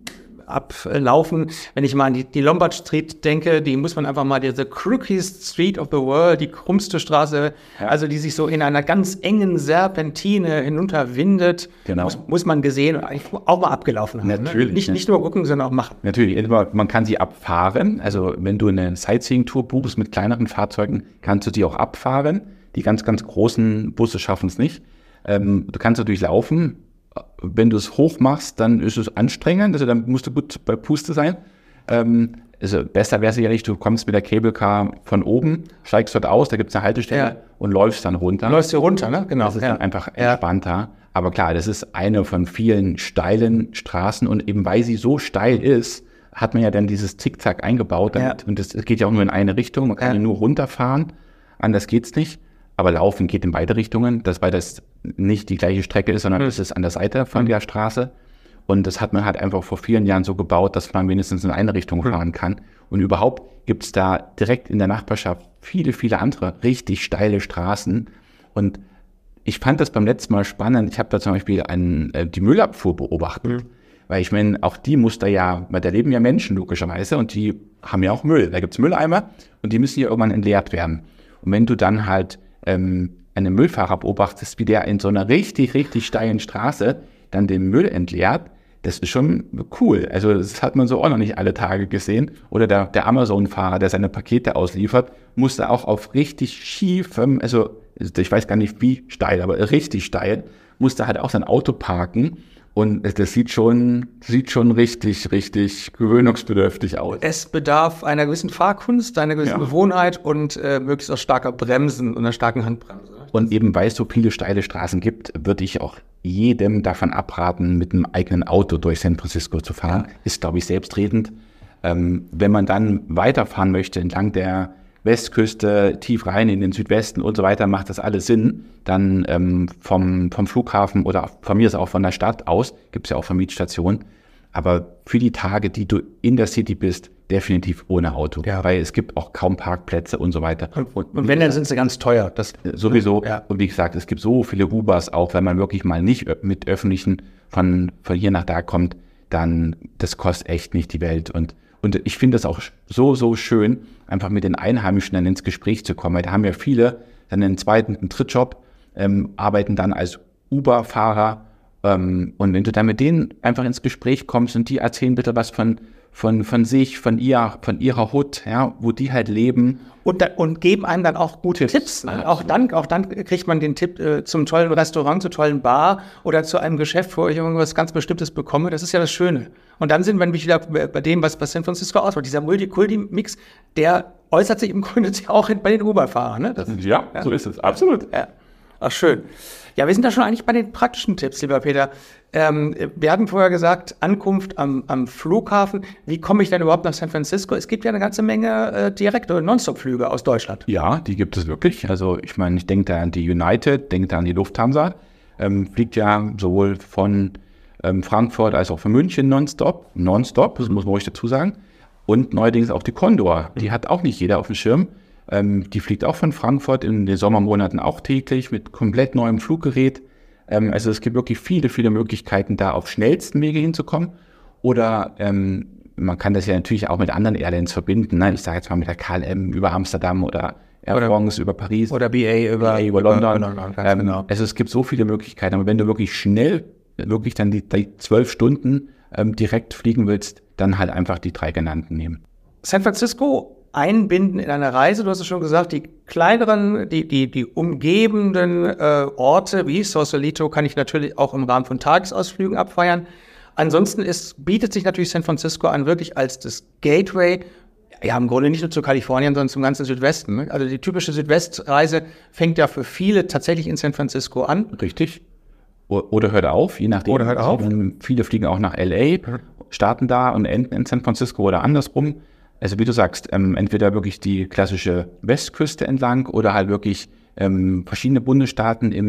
ablaufen. Wenn ich mal an die, die Lombard Street denke, die muss man einfach mal, diese crookiest Street of the world, die krummste Straße, ja. also die sich so in einer ganz engen Serpentine hinunterwindet, genau. muss, muss man gesehen und auch mal abgelaufen haben. Natürlich. Ne? Nicht, nicht nur gucken, sondern auch machen. Natürlich, man kann sie abfahren, also wenn du eine Sightseeing-Tour buchst mit kleineren Fahrzeugen, kannst du die auch abfahren. Die ganz, ganz großen Busse schaffen es nicht. Ähm, du kannst natürlich laufen. Wenn du es hoch machst, dann ist es anstrengend, also dann musst du gut bei Puste sein. Ähm, also besser wäre sicherlich, du kommst mit der Cable Car von oben, steigst dort aus, da gibt es eine Haltestelle ja. und läufst dann runter. Du läufst hier runter, ne? Genau. Das ist ja. dann einfach entspannter. Ja. Aber klar, das ist eine von vielen steilen Straßen und eben weil sie so steil ist, hat man ja dann dieses Zickzack eingebaut. Damit, ja. Und das geht ja auch nur in eine Richtung, man kann ja, ja nur runterfahren, anders geht's nicht. Aber Laufen geht in beide Richtungen, das, weil das nicht die gleiche Strecke ist, sondern es ist an der Seite von der Straße. Und das hat man halt einfach vor vielen Jahren so gebaut, dass man wenigstens in eine Richtung fahren kann. Und überhaupt gibt es da direkt in der Nachbarschaft viele, viele andere richtig steile Straßen. Und ich fand das beim letzten Mal spannend. Ich habe da zum Beispiel einen, äh, die Müllabfuhr beobachtet. Mhm. Weil ich meine, auch die muss da ja, weil da leben ja Menschen logischerweise und die haben ja auch Müll. Da gibt es Mülleimer und die müssen ja irgendwann entleert werden. Und wenn du dann halt ähm, einen Müllfahrer beobachtest, wie der in so einer richtig, richtig steilen Straße dann den Müll entleert, das ist schon cool. Also das hat man so auch noch nicht alle Tage gesehen. Oder der, der Amazon-Fahrer, der seine Pakete ausliefert, musste auch auf richtig schiefem, also ich weiß gar nicht wie steil, aber richtig steil, musste halt auch sein Auto parken. Und das sieht schon, sieht schon richtig, richtig gewöhnungsbedürftig aus. Es bedarf einer gewissen Fahrkunst, einer gewissen ja. Gewohnheit und äh, möglichst auch starker Bremsen und einer starken Handbremse. Und eben weil es so viele steile Straßen gibt, würde ich auch jedem davon abraten, mit einem eigenen Auto durch San Francisco zu fahren. Ja. Ist, glaube ich, selbstredend. Ähm, wenn man dann weiterfahren möchte entlang der Westküste, tief rein in den Südwesten und so weiter, macht das alles Sinn. Dann ähm, vom, vom Flughafen oder von mir ist auch von der Stadt aus, gibt es ja auch Vermietstationen. Aber für die Tage, die du in der City bist, definitiv ohne Auto. Ja. Weil es gibt auch kaum Parkplätze und so weiter. Und, und, und wenn, dann sind sie ganz teuer. Das, sowieso. Ja. Und wie gesagt, es gibt so viele Ubers, auch wenn man wirklich mal nicht mit öffentlichen von, von hier nach da kommt, dann das kostet echt nicht die Welt. Und Und ich finde es auch so, so schön, einfach mit den Einheimischen dann ins Gespräch zu kommen. Weil da haben ja viele dann einen zweiten, einen Drittjob, ähm, arbeiten dann als Uber-Fahrer. Ähm, und wenn du dann mit denen einfach ins Gespräch kommst und die erzählen bitte was von, von, von sich, von ihr, von ihrer Hut, ja, wo die halt leben. Und, da, und geben einem dann auch gute Tipps. Tipps ne? Auch dann, auch dann kriegt man den Tipp äh, zum tollen Restaurant, zur tollen Bar oder zu einem Geschäft, wo ich irgendwas ganz Bestimmtes bekomme. Das ist ja das Schöne. Und dann sind wir wieder bei dem, was bei San Francisco ausmacht. Dieser Multikulti-Mix, der äußert sich im Grunde auch bei den Uber-Fahrern. Ne? Das, ja, ja, so ist es. Absolut. Ja. Ach, schön. Ja, wir sind da schon eigentlich bei den praktischen Tipps, lieber Peter. Ähm, wir hatten vorher gesagt, Ankunft am, am Flughafen. Wie komme ich denn überhaupt nach San Francisco? Es gibt ja eine ganze Menge äh, Direkt- oder Non-Stop-Flüge aus Deutschland. Ja, die gibt es wirklich. Also ich meine, ich denke da an die United, denke da an die Lufthansa. Ähm, fliegt ja sowohl von ähm, Frankfurt als auch von München nonstop. Nonstop, das muss man ruhig dazu sagen. Und neuerdings auch die Condor. Die hat auch nicht jeder auf dem Schirm. Ähm, die fliegt auch von Frankfurt in den Sommermonaten auch täglich mit komplett neuem Fluggerät. Ähm, also es gibt wirklich viele, viele Möglichkeiten, da auf schnellsten Wege hinzukommen. Oder ähm, man kann das ja natürlich auch mit anderen Airlines verbinden. Ne? Ich sage jetzt mal mit der K L M über Amsterdam oder Air France über Paris. Oder B A über, B A über London. Über London ähm, genau. Also es gibt so viele Möglichkeiten. Aber wenn du wirklich schnell, wirklich dann die, die zwölf Stunden ähm, direkt fliegen willst, dann halt einfach die drei genannten nehmen. San Francisco einbinden in eine Reise, du hast es schon gesagt, die kleineren, die, die, die umgebenden äh, Orte wie Sausalito kann ich natürlich auch im Rahmen von Tagesausflügen abfeiern. Ansonsten ist, bietet sich natürlich San Francisco an, wirklich als das Gateway, ja im Grunde nicht nur zu Kalifornien, sondern zum ganzen Südwesten. Ne? Also die typische Südwestreise fängt ja für viele tatsächlich in San Francisco an. Richtig. Oder hört auf, je nachdem. Oder hört auf. Viele fliegen auch nach L A, starten da und enden in San Francisco oder andersrum. Also wie du sagst, ähm, entweder wirklich die klassische Westküste entlang oder halt wirklich ähm, verschiedene Bundesstaaten im,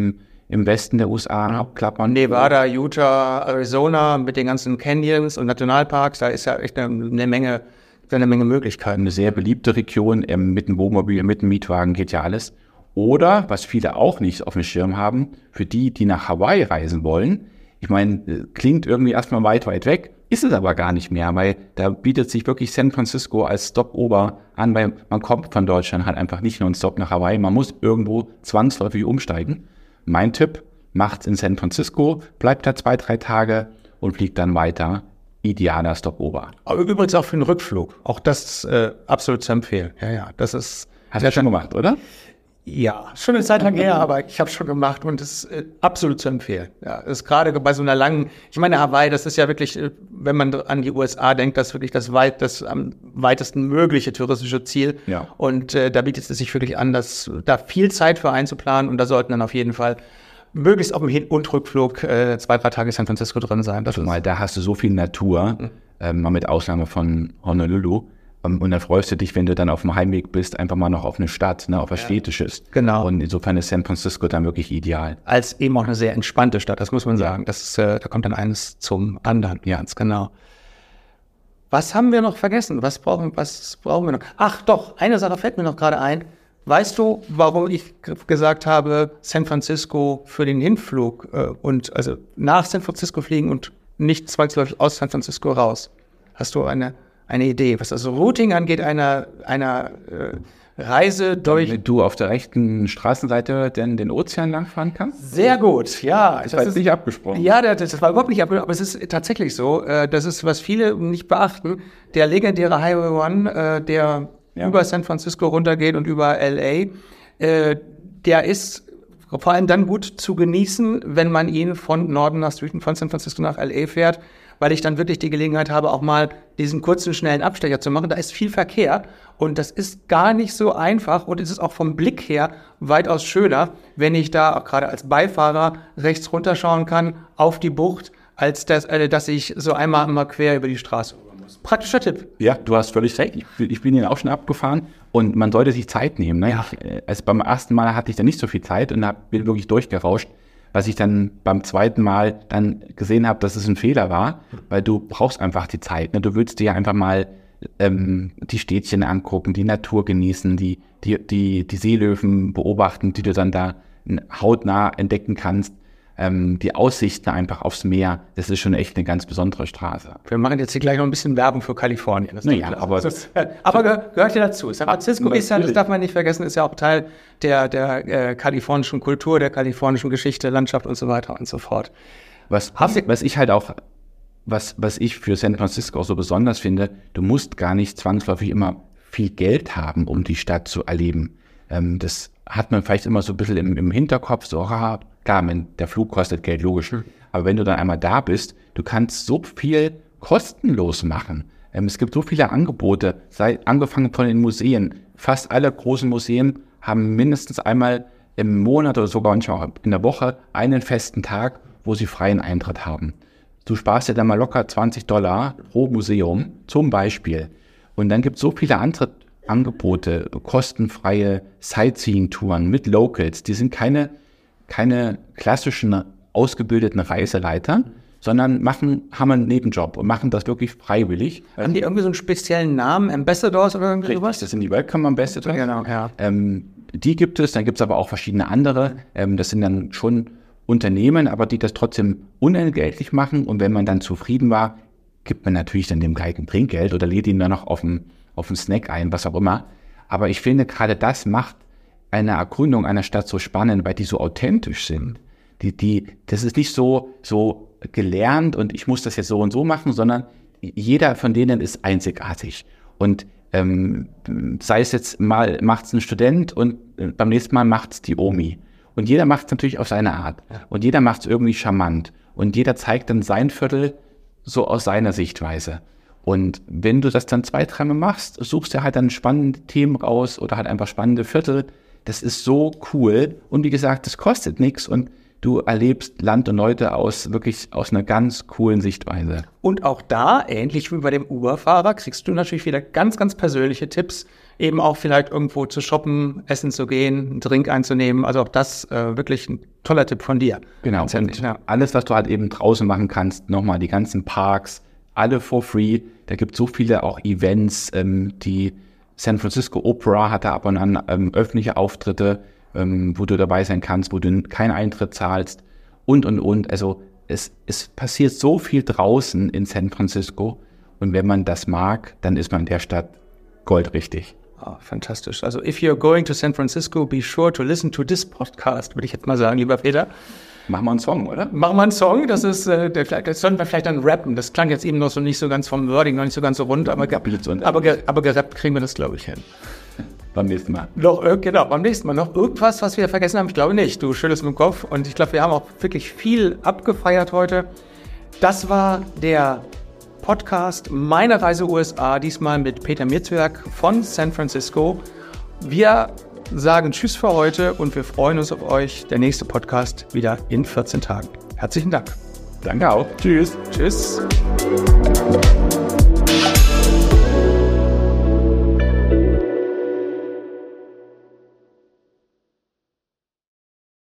im Westen der U S A abklappern. Nevada, Utah, Arizona mit den ganzen Canyons und Nationalparks, da ist ja echt eine, eine Menge, eine Menge Möglichkeiten. Eine sehr beliebte Region, ähm, mit dem Wohnmobil, mit dem Mietwagen geht ja alles. Oder, was viele auch nicht auf dem Schirm haben, für die, die nach Hawaii reisen wollen, ich meine, klingt irgendwie erstmal weit, weit weg, ist es aber gar nicht mehr, weil da bietet sich wirklich San Francisco als Stopover an, weil man kommt von Deutschland halt einfach nicht nur einen Stop nach Hawaii, man muss irgendwo zwangsläufig umsteigen. Mein Tipp, macht's in San Francisco, bleibt da zwei, drei Tage und fliegt dann weiter. Idealer Stopover. Aber übrigens auch für den Rückflug. Auch das äh, absolut zu empfehlen. Ja, ja, das ist... Hast du schon gemacht, oder? Ja, schon eine Zeit lang her, aber ich habe es schon gemacht und es ist äh, absolut zu empfehlen. Ja, ist gerade bei so einer langen, ich meine Hawaii, das ist ja wirklich, äh, wenn man an die U S A denkt, das ist wirklich das weit, das am weitesten mögliche touristische Ziel. Ja. Und äh, da bietet es sich wirklich an, dass da viel Zeit für einzuplanen und da sollten dann auf jeden Fall möglichst auf dem Hin- und Rückflug äh, zwei, drei Tage San Francisco drin sein. Das Mal, da hast du so viel Natur, mhm. ähm, mal mit Ausnahme von Honolulu. Und dann freust du dich, wenn du dann auf dem Heimweg bist, einfach mal noch auf eine Stadt, ne, auf was ja. Städtisches. Genau. Und insofern ist San Francisco dann wirklich ideal. Als eben auch eine sehr entspannte Stadt, das muss man sagen. Das ist, äh, da kommt dann eines zum anderen. Ja, ganz genau. Was haben wir noch vergessen? Was brauchen, was brauchen wir noch? Ach doch, eine Sache fällt mir noch gerade ein. Weißt du, warum ich g- gesagt habe, San Francisco für den Hinflug äh, und also nach San Francisco fliegen und nicht zwangsläufig aus San Francisco raus? Hast du eine Eine Idee, was das Routing angeht, einer, einer äh, Reise durch... Wenn du auf der rechten Straßenseite denn den Ozean langfahren kannst? Sehr gut, ja. Das, das war ist nicht abgesprochen. Ja, das, das war überhaupt nicht abgesprochen, aber es ist tatsächlich so. Äh, das ist, was viele nicht beachten. Der legendäre Highway One, äh, der ja. über San Francisco runtergeht und über L A, äh, der ist vor allem dann gut zu genießen, wenn man ihn von Norden nach Süden, von San Francisco nach L A fährt, weil ich dann wirklich die Gelegenheit habe, auch mal diesen kurzen, schnellen Abstecher zu machen. Da ist viel Verkehr und das ist gar nicht so einfach und es ist auch vom Blick her weitaus schöner, wenn ich da auch gerade als Beifahrer rechts runterschauen kann auf die Bucht, als das, äh, dass ich so einmal immer quer über die Straße rüber muss. Praktischer Tipp. Ja, du hast völlig recht. Ich, ich bin ihn auch schon abgefahren und man sollte sich Zeit nehmen. Ne? Ja. Ich, also beim ersten Mal hatte ich dann nicht so viel Zeit und hab, bin wirklich durchgerauscht. Was ich dann beim zweiten Mal dann gesehen habe, dass es ein Fehler war, weil du brauchst einfach die Zeit. Ne? Du willst dir einfach mal ähm, die Städtchen angucken, die Natur genießen, die, die, die, die Seelöwen beobachten, die du dann da hautnah entdecken kannst. Ähm, die Aussichten einfach aufs Meer, das ist schon echt eine ganz besondere Straße. Wir machen jetzt hier gleich noch ein bisschen Werbung für Kalifornien. Das naja, aber, das, aber ge- gehört ja dazu. San Francisco ist ja, das darf man nicht vergessen, ist ja auch Teil der, der äh, kalifornischen Kultur, der kalifornischen Geschichte, Landschaft und so weiter und so fort. Was, was ich halt auch, was, was ich für San Francisco auch so besonders finde, du musst gar nicht zwangsläufig immer viel Geld haben, um die Stadt zu erleben. Ähm, das hat man vielleicht immer so ein bisschen im, im Hinterkopf, so, ah, klar, der Flug kostet Geld, logisch. Mhm. Aber wenn du dann einmal da bist, du kannst so viel kostenlos machen. Ähm, es gibt so viele Angebote, sei angefangen von den Museen. Fast alle großen Museen haben mindestens einmal im Monat oder sogar manchmal in der Woche einen festen Tag, wo sie freien Eintritt haben. Du sparst dir dann mal locker zwanzig Dollar pro Museum zum Beispiel. Und dann gibt es so viele andere Angebote, kostenfreie Sightseeing-Touren mit Locals. Die sind keine keine klassischen ausgebildeten Reiseleiter, sondern machen, haben einen Nebenjob und machen das wirklich freiwillig. Haben die irgendwie so einen speziellen Namen, Ambassadors oder irgendwie sowas? Das sind die Welcome Ambassadors. Genau, ja. Ähm, die gibt es, dann gibt es aber auch verschiedene andere. Ähm, das sind dann schon Unternehmen, aber die das trotzdem unentgeltlich machen. Und wenn man dann zufrieden war, gibt man natürlich dann dem Geigen Trinkgeld oder lädt ihn dann noch auf einen, auf einen Snack ein, was auch immer. Aber ich finde, gerade das macht eine Erkundung einer Stadt so spannend, weil die so authentisch sind. Die, die, das ist nicht so, so gelernt und ich muss das jetzt so und so machen, sondern jeder von denen ist einzigartig. Und ähm, sei es jetzt mal, macht es ein Student und äh, beim nächsten Mal macht es die Omi. Und jeder macht es natürlich auf seine Art. Und jeder macht es irgendwie charmant. Und jeder zeigt dann sein Viertel so aus seiner Sichtweise. Und wenn du das dann zwei, dreimal machst, suchst du halt dann spannende Themen raus oder halt einfach spannende Viertel. Das ist so cool. Und wie gesagt, das kostet nichts und du erlebst Land und Leute aus wirklich aus einer ganz coolen Sichtweise. Und auch da, ähnlich wie bei dem Uber-Fahrer, kriegst du natürlich wieder ganz, ganz persönliche Tipps eben auch vielleicht irgendwo zu shoppen, essen zu gehen, einen Drink einzunehmen. Also auch das äh, wirklich ein toller Tipp von dir. Genau, und ja. alles, was du halt eben draußen machen kannst, nochmal die ganzen Parks, alle for free. Da gibt es so viele auch Events, ähm, die San Francisco Opera hat da ab und an ähm, öffentliche Auftritte, ähm, wo du dabei sein kannst, wo du keinen Eintritt zahlst und, und, und. Also es, es passiert so viel draußen in San Francisco und wenn man das mag, dann ist man in der Stadt goldrichtig. Oh, fantastisch. Also if you're going to San Francisco, be sure to listen to this podcast, würde ich jetzt mal sagen, lieber Peter. Machen wir einen Song, oder? Machen wir einen Song, das ist, äh, der, das sollten wir vielleicht dann rappen. Das klang jetzt eben noch so nicht so ganz vom Wording, noch nicht so ganz so rund, aber, ge- aber, ge- aber gerappt kriegen wir das, glaube ich, hin. Beim nächsten Mal. Noch, äh, genau, beim nächsten Mal. Noch irgendwas, was wir vergessen haben? Ich glaube nicht. Du schüttelst mit dem Kopf und ich glaube, wir haben auch wirklich viel abgefeiert heute. Das war der Podcast Meine Reise U S A, diesmal mit Peter Mierzwiak von San Francisco. Wir sagen Tschüss für heute und wir freuen uns auf euch. Der nächste Podcast wieder in vierzehn Tagen. Herzlichen Dank. Danke auch. Tschüss. Tschüss.